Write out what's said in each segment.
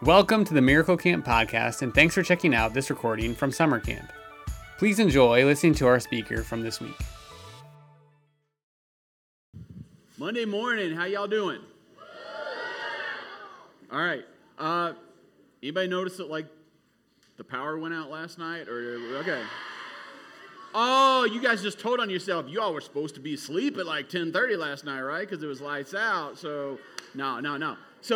Welcome to the Miracle Camp podcast, and thanks for checking out this recording from summer camp. Please enjoy listening to our speaker from this week. Monday morning, how y'all doing? All right. Anybody notice that the power went out last night? Okay. Oh, you guys just told on yourself. You all were supposed to be asleep at 10:30 last night, right? Because it was lights out. So no.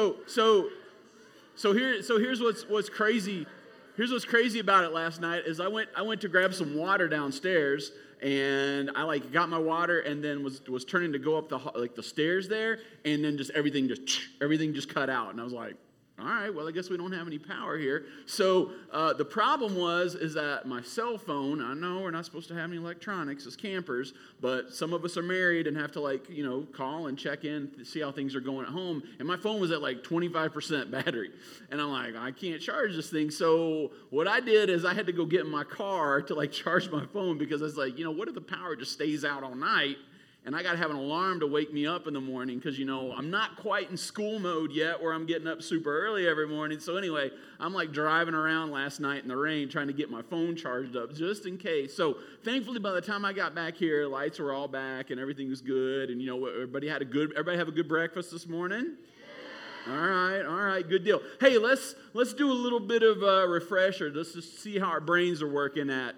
So here's what's crazy. Here's what's crazy about it last night is I went to grab some water downstairs, and I got my water and then was turning to go up the stairs there, and then everything just cut out, and I was like, all right, well, I guess we don't have any power here. So the problem is that my cell phone, I know we're not supposed to have any electronics as campers, but some of us are married and have to call and check in to see how things are going at home. And my phone was at 25% battery. And I'm like, I can't charge this thing. So what I did is I had to go get in my car to charge my phone, because I was like, what if the power just stays out all night? And I got to have an alarm to wake me up in the morning because, I'm not quite in school mode yet where I'm getting up super early every morning. So anyway, I'm driving around last night in the rain trying to get my phone charged up just in case. So thankfully, by the time I got back here, lights were all back and everything was good. And, everybody have a good breakfast this morning? All right, good deal. Hey, let's do a little bit of a refresher. Let's just see how our brains are working at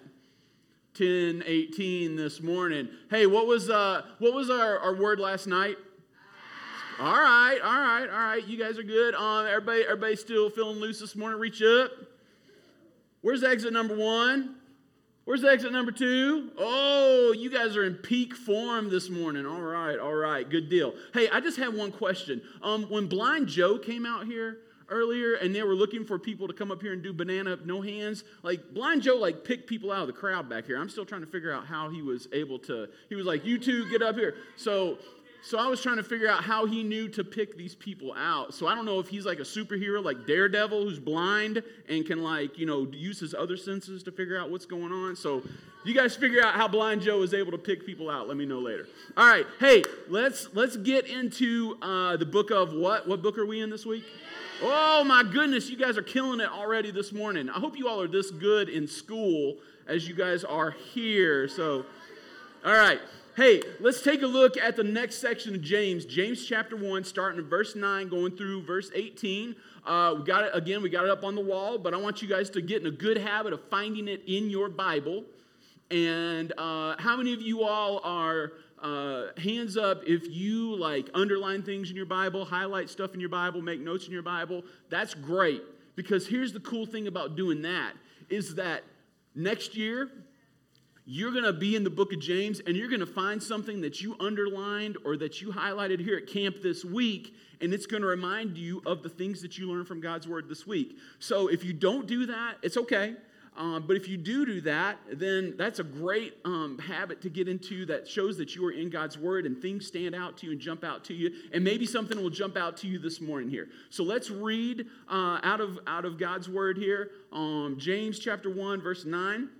10:18 this morning. Hey, what was our word last night? All right. You guys are good. Everybody still feeling loose this morning? Reach up. Where's exit number 1? Where's exit number 2? Oh, you guys are in peak form this morning. All right. Good deal. Hey, I just had one question. When Blind Joe came out here earlier, and they were looking for people to come up here and do banana no hands. Blind Joe picked people out of the crowd back here. I'm still trying to figure out how he was able to. He was like, "You two get up here." So I was trying to figure out how he knew to pick these people out. So I don't know if he's like a superhero, like Daredevil, who's blind and can use his other senses to figure out what's going on. So you guys figure out how Blind Joe is able to pick people out. Let me know later. All right. Hey, let's get into the book of what? What book are we in this week? Oh my goodness, you guys are killing it already this morning. I hope you all are this good in school as you guys are here. So, all right. Hey, let's take a look at the next section of James. James chapter 1, starting in verse 9, going through verse 18. We got it up on the wall, but I want you guys to get in a good habit of finding it in your Bible. And how many of you all are... hands up if you underline things in your Bible, highlight stuff in your Bible, make notes in your Bible. That's great, because here's the cool thing about doing that is that next year you're going to be in the book of James and you're going to find something that you underlined or that you highlighted here at camp this week, and it's going to remind you of the things that you learned from God's word this week. So if you don't do that, it's okay. But if you do that, then that's a great habit to get into that shows that you are in God's Word and things stand out to you and jump out to you. And maybe something will jump out to you this morning here. So let's read out of God's Word here. James chapter 1, verse 9.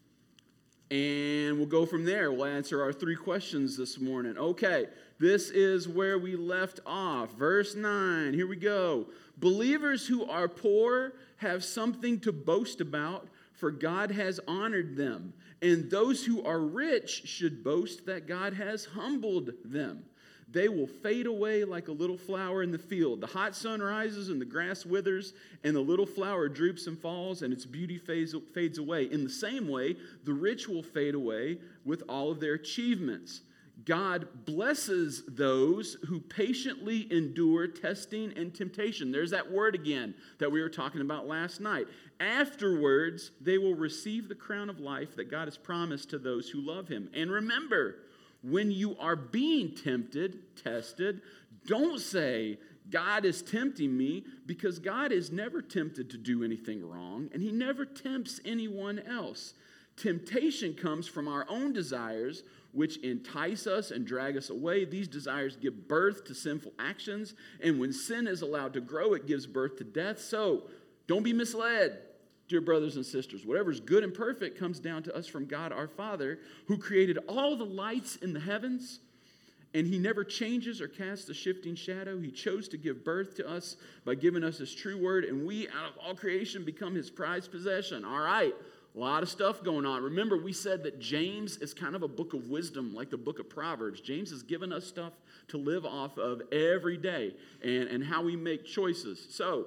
And we'll go from there. We'll answer our 3 questions this morning. Okay, this is where we left off. Verse 9, here we go. Believers who are poor have something to boast about, for God has honored them. And those who are rich should boast that God has humbled them. They will fade away like a little flower in the field. The hot sun rises and the grass withers, and the little flower droops and falls, and its beauty fades away. In the same way, the rich will fade away with all of their achievements. God blesses those who patiently endure testing and temptation. There's that word again that we were talking about last night. Afterwards, they will receive the crown of life that God has promised to those who love him. And remember, when you are being tested, don't say, God is tempting me, because God is never tempted to do anything wrong, and he never tempts anyone else. Temptation comes from our own desires, which entice us and drag us away. These desires give birth to sinful actions, and when sin is allowed to grow, it gives birth to death. So don't be misled, dear brothers and sisters. Whatever is good and perfect comes down to us from God our Father, who created all the lights in the heavens And he never changes or casts a shifting shadow. He chose to give birth to us by giving us his true word, and we, out of all creation, become his prized possession. All right, a lot of stuff going on. Remember, we said that James is kind of a book of wisdom, like the book of Proverbs. James has given us stuff to live off of every day and how we make choices. So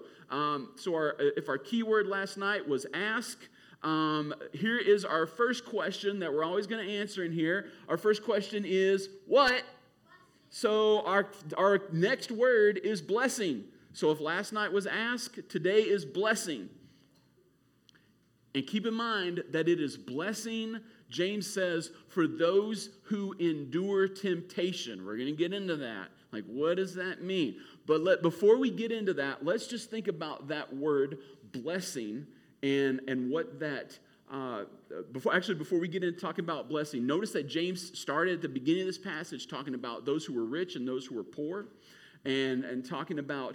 if our key word last night was ask, here is our first question that we're always going to answer in here. Our first question is, what? So our next word is blessing. So if last night was ask, today is blessing. And keep in mind that it is blessing, James says, for those who endure temptation. We're going to get into that. Like, what does that mean? But before we get into that, let's just think about that word blessing and what that, before we get into talking about blessing, notice that James started at the beginning of this passage talking about those who were rich and those who were poor, and talking about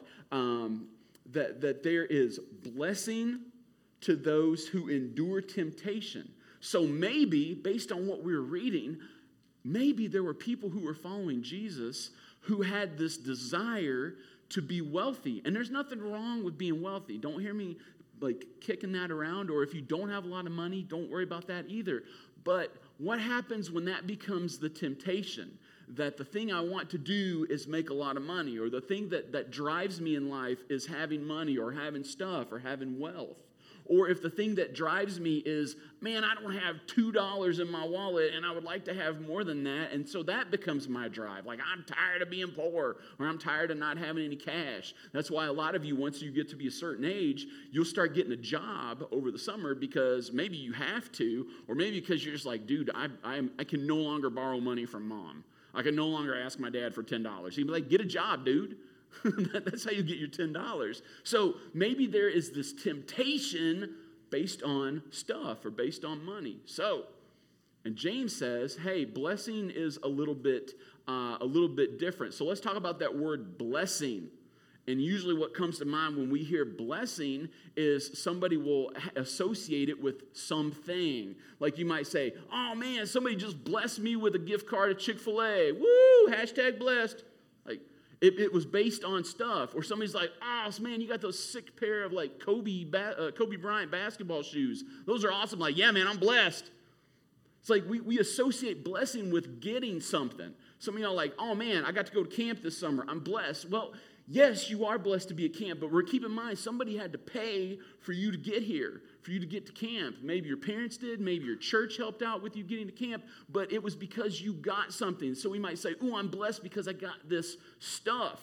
that there is blessing to those who endure temptation. So maybe, based on what we were reading, maybe there were people who were following Jesus who had this desire to be wealthy. And there's nothing wrong with being wealthy. Don't hear me like kicking that around, or if you don't have a lot of money, don't worry about that either. But what happens when that becomes the temptation? That the thing I want to do is make a lot of money, or the thing that drives me in life is having money or having stuff or having wealth. Or if the thing that drives me is, man, I don't have $2 in my wallet and I would like to have more than that. And so that becomes my drive. Like, I'm tired of being poor, or I'm tired of not having any cash. That's why a lot of you, once you get to be a certain age, you'll start getting a job over the summer because maybe you have to, or maybe because you're just like, dude, I can no longer borrow money from mom. I can no longer ask my dad for $10. He'd be like, get a job, dude. That's how you get your $10. So maybe there is this temptation based on stuff or based on money. So, and James says, hey, blessing is a little bit different. So let's talk about that word blessing. And usually what comes to mind when we hear blessing is somebody will associate it with something. Like you might say, oh man, somebody just blessed me with a gift card at Chick-fil-A. Woo, hashtag blessed. Like, it was based on stuff. Or somebody's like, oh, man, you got those sick pair of like Kobe Bryant basketball shoes. Those are awesome. Like, yeah, man, I'm blessed. It's like we associate blessing with getting something. Some of y'all are like, oh, man, I got to go to camp this summer. I'm blessed. Well, yes, you are blessed to be at camp, but keep in mind, somebody had to pay for you to get here, for you to get to camp. Maybe your parents did, maybe your church helped out with you getting to camp, but it was because you got something. So we might say, oh, I'm blessed because I got this stuff.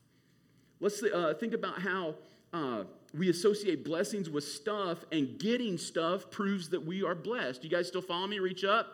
Let's think about how we associate blessings with stuff, and getting stuff proves that we are blessed. You guys still follow me? Reach up.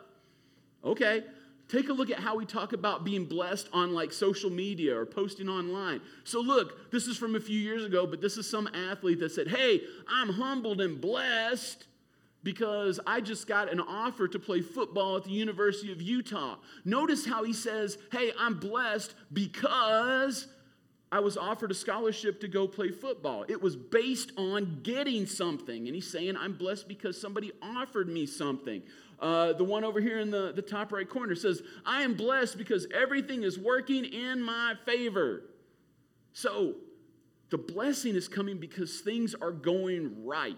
Okay. Take a look at how we talk about being blessed on like social media or posting online. So look, this is from a few years ago, but this is some athlete that said, hey, I'm humbled and blessed because I just got an offer to play football at the University of Utah. Notice how he says, hey, I'm blessed because I was offered a scholarship to go play football. It was based on getting something. And he's saying, I'm blessed because somebody offered me something. The one over here in the top right corner says, I am blessed because everything is working in my favor. So the blessing is coming because things are going right.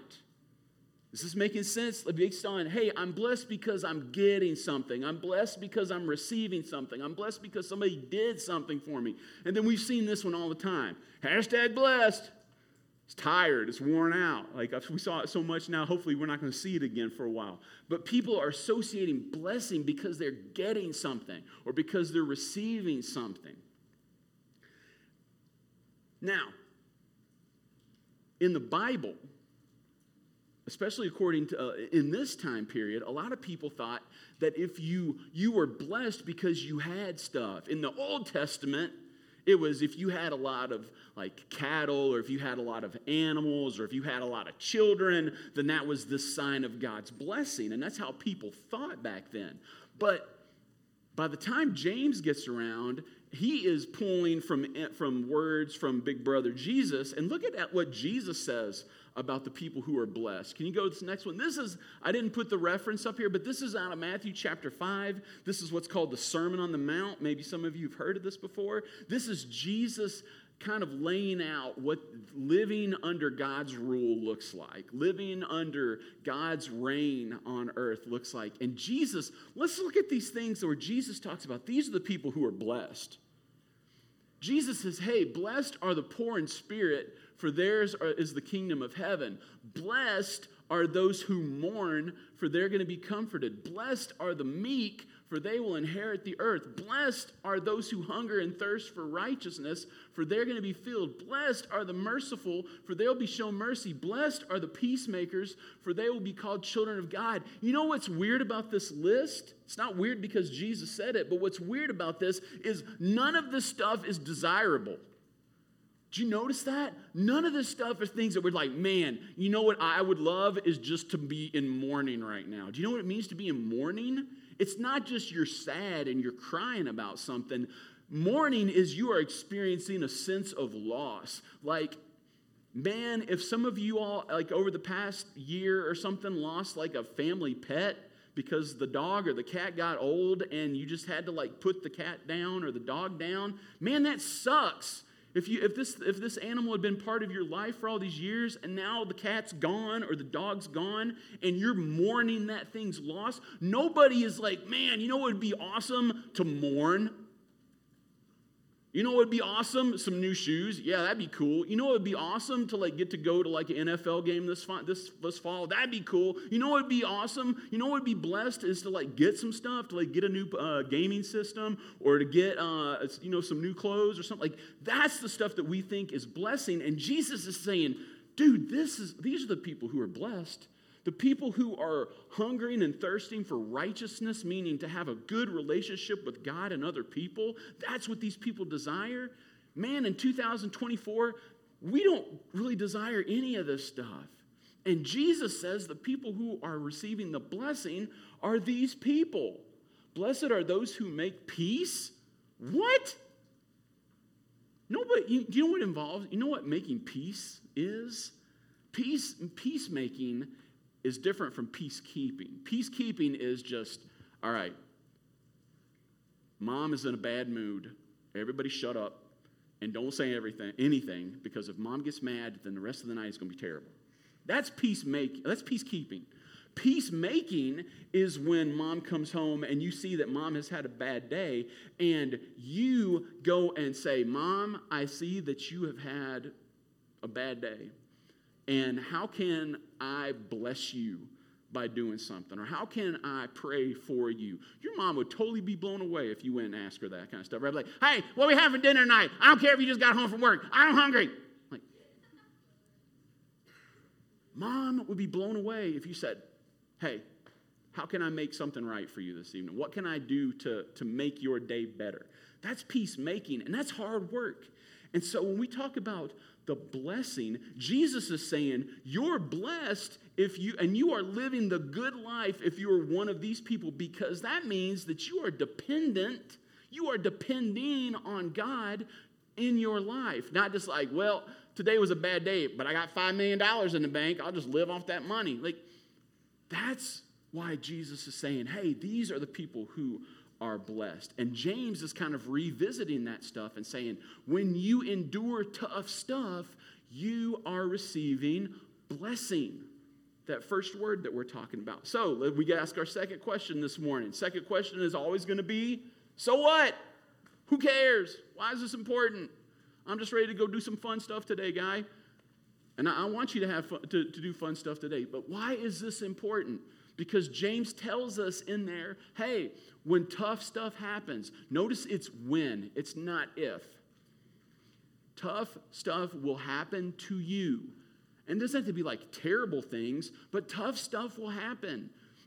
Is this making sense? Based on, hey, I'm blessed because I'm getting something. I'm blessed because I'm receiving something. I'm blessed because somebody did something for me. And then we've seen this one all the time. Hashtag blessed. It's tired. It's worn out. Like we saw it so much now, hopefully we're not going to see it again for a while. But people are associating blessing because they're getting something or because they're receiving something. Now, in the Bible, especially according to in this time period, a lot of people thought that if you were blessed because you had stuff. In the Old Testament, it was if you had a lot of like cattle, or if you had a lot of animals, or if you had a lot of children, then that was the sign of God's blessing. And that's how people thought back then. But by the time James gets around, he is pulling from words from Big Brother Jesus. And look at what Jesus says about the people who are blessed. Can you go to this next one? I didn't put the reference up here, but this is out of Matthew chapter 5. This is what's called the Sermon on the Mount. Maybe some of you have heard of this before. This is Jesus kind of laying out what living under God's rule looks like, living under God's reign on earth looks like. And Jesus, let's look at these things where Jesus talks about these are the people who are blessed. Jesus says, hey, blessed are the poor in spirit, for theirs is the kingdom of heaven. Blessed are those who mourn, for they're going to be comforted. Blessed are the meek, for they will inherit the earth. Blessed are those who hunger and thirst for righteousness, for they're going to be filled. Blessed are the merciful, for they'll be shown mercy. Blessed are the peacemakers, for they will be called children of God. You know what's weird about this list? It's not weird because Jesus said it, but what's weird about this is none of this stuff is desirable. Did you notice that? None of this stuff is things that we're like, man, you know what I would love is just to be in mourning right now. Do you know what it means to be in mourning? It's not just you're sad and you're crying about something. Mourning is you are experiencing a sense of loss. Like, man, if some of you all, like over the past year or something, lost like a family pet because the dog or the cat got old and you just had to like put the cat down or the dog down, man, that sucks. If this animal had been part of your life for all these years and now the cat's gone or the dog's gone and you're mourning that thing's loss, nobody is like, man, you know what would be awesome to mourn? You know what would be awesome? Some new shoes. Yeah, that'd be cool. You know what would be awesome to like get to go to like an NFL game this fall? That'd be cool. You know what would be awesome? You know what would be blessed is to like get some stuff, to like get a new gaming system or to get some new clothes or something. Like that's the stuff that we think is blessing. And Jesus is saying, dude, these are the people who are blessed. The people who are hungering and thirsting for righteousness, meaning to have a good relationship with God and other people, that's what these people desire. Man, in 2024, we don't really desire any of this stuff. And Jesus says the people who are receiving the blessing are these people. Blessed are those who make peace. What? Nobody. Do you know what it involves? You know what making peace is? Peacemaking is different from peacekeeping. Peacekeeping is just, all right, mom is in a bad mood. Everybody shut up and don't say anything, because if mom gets mad, then the rest of the night is going to be terrible. That's peacemaking. That's peacekeeping. Peacemaking is when mom comes home and you see that mom has had a bad day and you go and say, Mom, I see that you have had a bad day. And how can I bless you by doing something? Or how can I pray for you? Your mom would totally be blown away if you went and asked her that kind of stuff. Right? Like, hey, what are we having dinner tonight? I don't care if you just got home from work. I'm hungry. Like, mom would be blown away if you said, hey, how can I make something right for you this evening? What can I do to make your day better? That's peacemaking, and that's hard work. And so when we talk about the blessing, Jesus is saying you're blessed if you are living the good life if you are one of these people, because that means that you are dependent. You are depending on God in your life. Not just like, well, today was a bad day, but I got $5 million in the bank. I'll just live off that money. Like, that's why Jesus is saying, hey, these are the people who are blessed. And James is kind of revisiting that stuff and saying, when you endure tough stuff, you are receiving blessing. That first word that we're talking about. So we got to ask our second question this morning. Second question is always going to be, so what? Who cares? Why is this important? I'm just ready to go do some fun stuff today, guy. And I want you to have fun, to do fun stuff today. But why is this important? Because James tells us in there, hey, when tough stuff happens, notice it's when, it's not if. Tough stuff will happen to you. And it doesn't have to be like terrible things, but tough stuff will happen.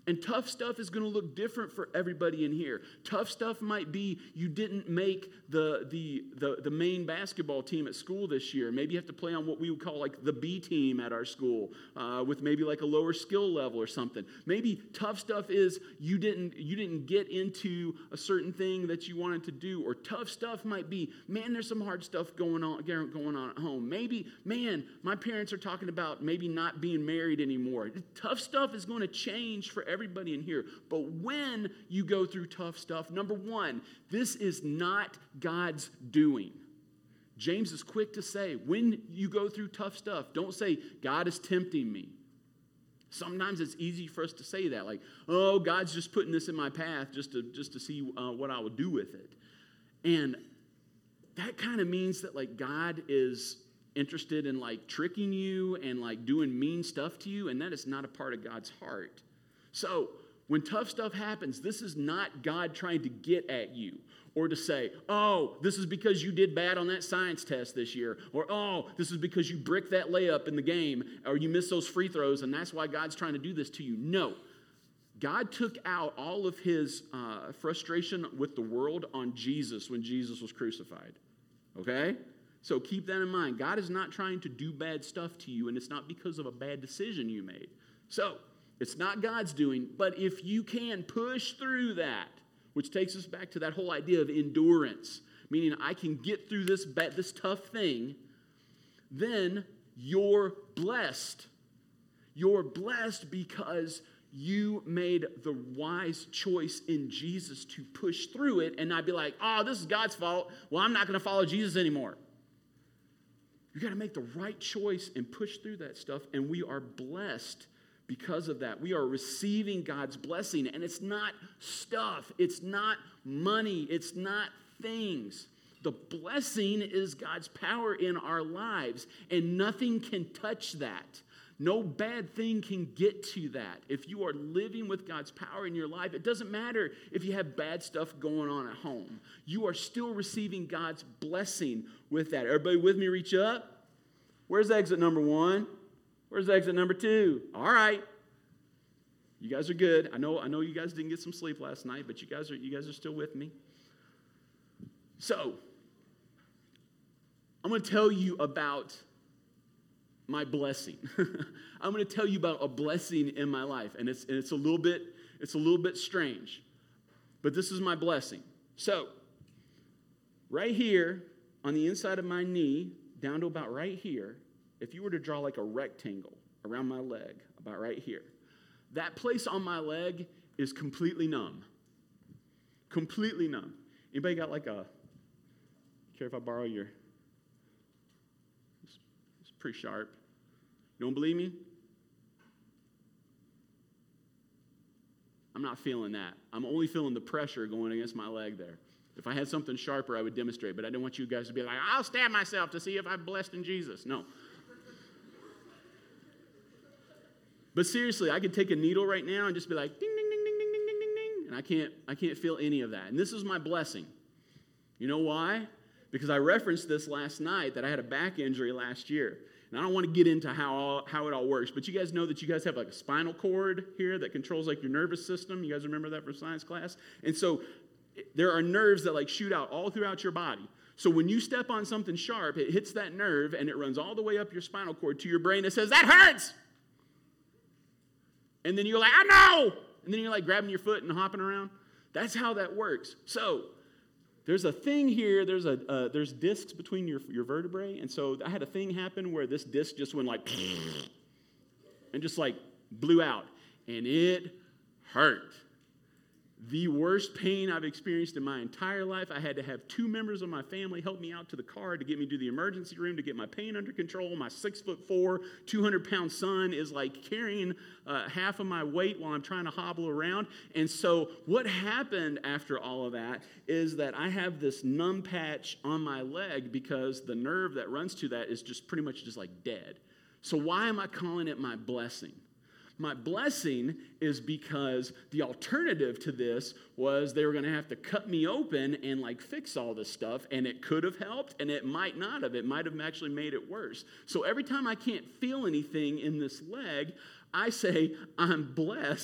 And tough stuff is going to look different for everybody in here. Tough stuff might be you didn't make the main basketball team at school this year. Maybe you have to play on what we would call like the B team at our school with maybe like a lower skill level or something. Maybe tough stuff is you didn't get into a certain thing that you wanted to do. Or tough stuff might be, man, there's some hard stuff going on at home. Maybe, man, my parents are talking about maybe not being married anymore. Tough stuff is going to change for everybody in here. But when you go through tough stuff, number one, this is not God's doing. James is quick to say, when you go through tough stuff, don't say, God is tempting me. Sometimes it's easy for us to say that, like, oh, God's just putting this in my path just to see what I will do with it. And that kind of means that, like, God is interested in, like, tricking you and, like, doing mean stuff to you, and that is not a part of God's heart. So when tough stuff happens, this is not God trying to get at you or to say, oh, this is because you did bad on that science test this year, or oh, this is because you bricked that layup in the game, or you missed those free throws, and that's why God's trying to do this to you. No. God took out all of his frustration with the world on Jesus when Jesus was crucified. Okay? So keep that in mind. God is not trying to do bad stuff to you, and it's not because of a bad decision you made. So it's not God's doing, but if you can push through that, which takes us back to that whole idea of endurance, meaning I can get through this tough thing, then you're blessed. You're blessed because you made the wise choice in Jesus to push through it and not be like, oh, this is God's fault. Well, I'm not going to follow Jesus anymore. You got to make the right choice and push through that stuff, and we are blessed because of that. We are receiving God's blessing, and it's not stuff. It's not money. It's not things. The blessing is God's power in our lives, and nothing can touch that. No bad thing can get to that. If you are living with God's power in your life, it doesn't matter if you have bad stuff going on at home. You are still receiving God's blessing with that. Everybody with me? Reach up. Where's exit number 1? Where's exit number 2? All right. You guys are good. I know you guys didn't get some sleep last night, but you guys are still with me. So, I'm going to tell you about my blessing. I'm going to tell you about a blessing in my life, and it's a little bit strange, but this is my blessing. So, right here on the inside of my knee, down to about right here, if you were to draw like a rectangle around my leg, about right here, that place on my leg is completely numb. Completely numb. Anybody got like care if I borrow your, it's pretty sharp. You don't believe me? I'm not feeling that. I'm only feeling the pressure going against my leg there. If I had something sharper, I would demonstrate, but I don't want you guys to be like, I'll stab myself to see if I'm blessed in Jesus. No. But seriously, I could take a needle right now and just be like, ding, ding, ding, ding, ding, ding, ding, ding, ding, and I can't feel any of that. And this is my blessing. You know why? Because I referenced this last night that I had a back injury last year. And I don't want to get into how it all works, but you guys know that you guys have like a spinal cord here that controls like your nervous system. You guys remember that from science class? And so there are nerves that like shoot out all throughout your body. So when you step on something sharp, it hits that nerve and it runs all the way up your spinal cord to your brain. It says, that hurts! And then you're like, oh no! And then you're like grabbing your foot and hopping around. That's how that works. So there's a thing here, there's discs between your vertebrae. And so I had a thing happen where this disc just went like, and just like blew out. And it hurt. The worst pain I've experienced in my entire life. I had to have 2 members of my family help me out to the car to get me to the emergency room to get my pain under control. My 6'4", 200-pound son is like carrying half of my weight while I'm trying to hobble around. And so what happened after all of that is that I have this numb patch on my leg because the nerve that runs to that is just pretty much just like dead. So why am I calling it my blessing? My blessing is because the alternative to this was they were going to have to cut me open and like fix all this stuff, and it could have helped and it might not have. It might have actually made it worse. So every time I can't feel anything in this leg, I say I'm blessed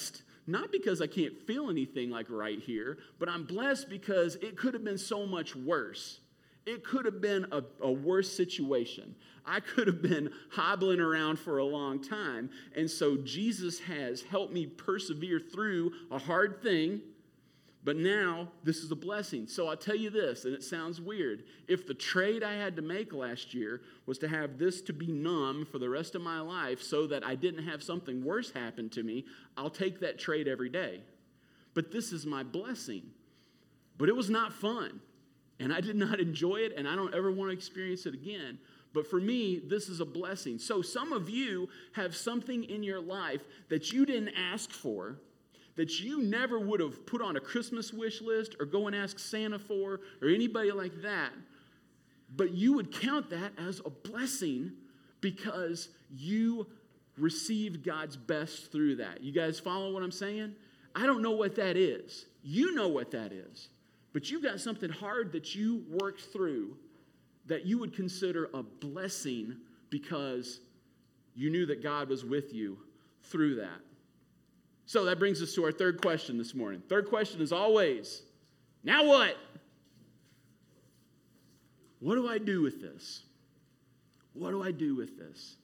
not because I can't feel anything like right here, but I'm blessed because it could have been so much worse. It could have been a worse situation. I could have been hobbling around for a long time. And so Jesus has helped me persevere through a hard thing. But now this is a blessing. So I'll tell you this, and it sounds weird. If the trade I had to make last year was to have this to be numb for the rest of my life so that I didn't have something worse happen to me, I'll take that trade every day. But this is my blessing. But it was not fun. And I did not enjoy it, and I don't ever want to experience it again. But for me, this is a blessing. So some of you have something in your life that you didn't ask for, that you never would have put on a Christmas wish list or go and ask Santa for or anybody like that. But you would count that as a blessing because you received God's best through that. You guys follow what I'm saying? I don't know what that is. You know what that is. But you've got something hard that you worked through that you would consider a blessing because you knew that God was with you through that. So that brings us to our third question this morning. Third question is always, now what? What do I do with this? What do I do with this?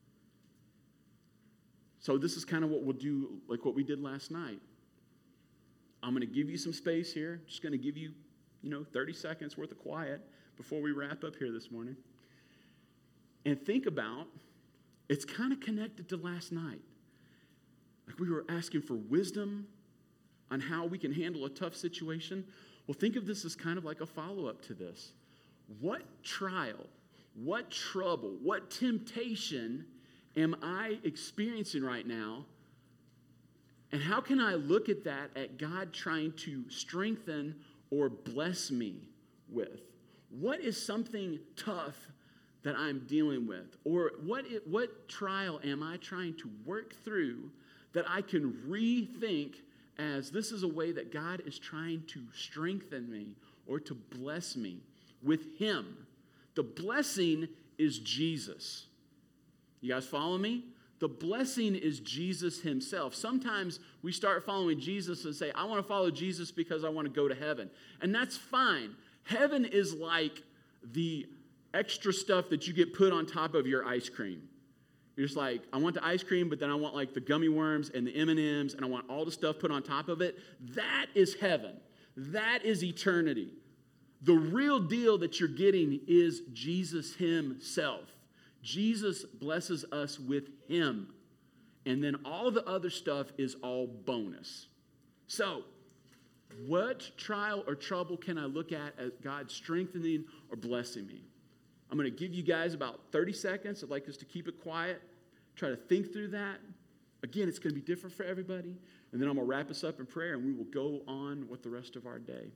So this is kind of what we'll do, like what we did last night. I'm going to give you some space here. Just going to give you, 30 seconds worth of quiet before we wrap up here this morning. And think about, it's kind of connected to last night. Like we were asking for wisdom on how we can handle a tough situation. Well, think of this as kind of like a follow-up to this. What trial, what trouble, what temptation am I experiencing right now? And how can I look at that, at God trying to strengthen or bless me with? What is something tough that I'm dealing with? Or what trial am I trying to work through that I can rethink as this is a way that God is trying to strengthen me or to bless me with Him? The blessing is Jesus. You guys follow me? The blessing is Jesus Himself. Sometimes we start following Jesus and say, I want to follow Jesus because I want to go to heaven. And that's fine. Heaven is like the extra stuff that you get put on top of your ice cream. You're just like, I want the ice cream, but then I want like the gummy worms and the M&Ms, and I want all the stuff put on top of it. That is heaven. That is eternity. The real deal that you're getting is Jesus Himself. Jesus blesses us with Him. And then all the other stuff is all bonus. So, what trial or trouble can I look at as God strengthening or blessing me? I'm going to give you guys about 30 seconds. I'd like us to keep it quiet. Try to think through that. Again, it's going to be different for everybody. And then I'm going to wrap us up in prayer, and we will go on with the rest of our day.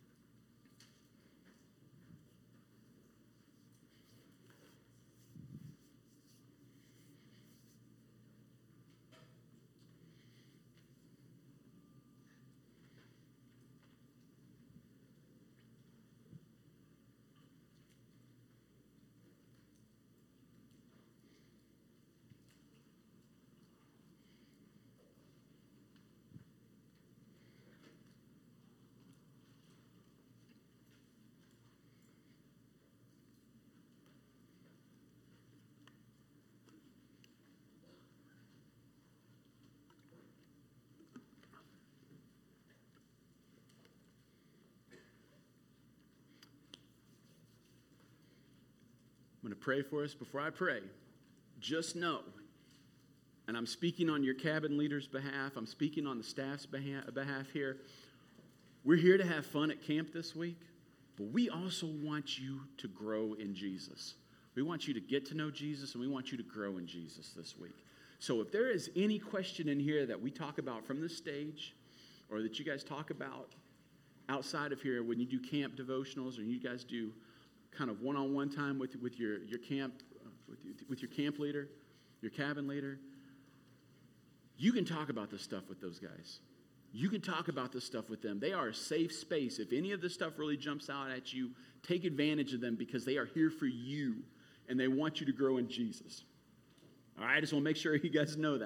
I'm going to pray for us. Before I pray, just know, and I'm speaking on your cabin leader's behalf, I'm speaking on the staff's behalf here, we're here to have fun at camp this week, but we also want you to grow in Jesus. We want you to get to know Jesus, and we want you to grow in Jesus this week. So if there is any question in here that we talk about from this stage, or that you guys talk about outside of here when you do camp devotionals, or you guys do kind of one-on-one time with your camp with your camp leader, your cabin leader, you can talk about this stuff with those guys. You can talk about this stuff with them. They are a safe space. If any of this stuff really jumps out at you, take advantage of them because they are here for you and they want you to grow in Jesus. All right, I just want to make sure you guys know that.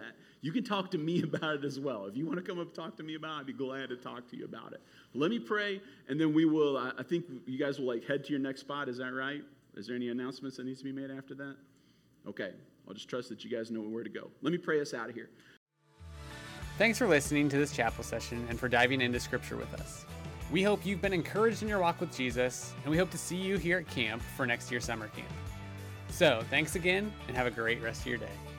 You can talk to me about it as well. If you want to come up and talk to me about it, I'd be glad to talk to you about it. Let me pray, and then we will, I think you guys will head to your next spot. Is that right? Is there any announcements that needs to be made after that? Okay. I'll just trust that you guys know where to go. Let me pray us out of here. Thanks for listening to this chapel session and for diving into Scripture with us. We hope you've been encouraged in your walk with Jesus, and we hope to see you here at camp for next year's summer camp. So, thanks again, and have a great rest of your day.